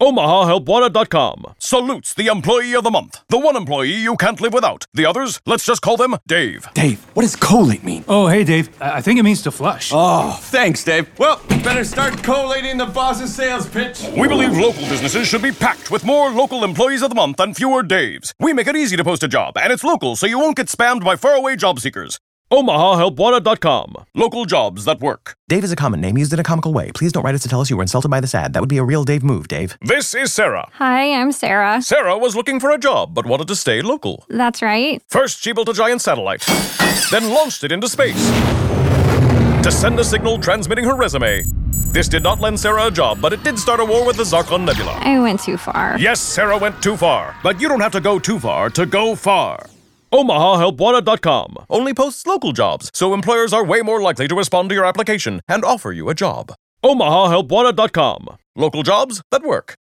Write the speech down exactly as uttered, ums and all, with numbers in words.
Omaha Help Wanted dot com salutes the employee of the month. The one employee you can't live without. The others, let's just call them Dave. Dave, what does collate mean? Oh, hey, Dave. I I think it means to flush. Oh, thanks, Dave. Well, better start collating the boss's sales pitch. We believe local businesses should be packed with more local employees of the month and fewer Daves. We make it easy to post a job, and it's local, so you won't get spammed by faraway job seekers. Omaha Help Wanted dot com. Local jobs that work. Dave is a common name used in a comical way. Please don't write us to tell us you were insulted by this ad. That would be a real Dave move, Dave. This is Sarah. Hi, I'm Sarah. Sarah was looking for a job, but wanted to stay local. That's right. First, she built a giant satellite, then launched it into space to send a signal transmitting her resume. This did not lend Sarah a job, but it did start a war with the Zarkon Nebula. I went too far. Yes, Sarah went too far, but you don't have to go too far to go far. Omaha Help Wanted dot com only posts local jobs, so employers are way more likely to respond to your application and offer you a job. Omaha Help Wanted dot com. Local jobs that work.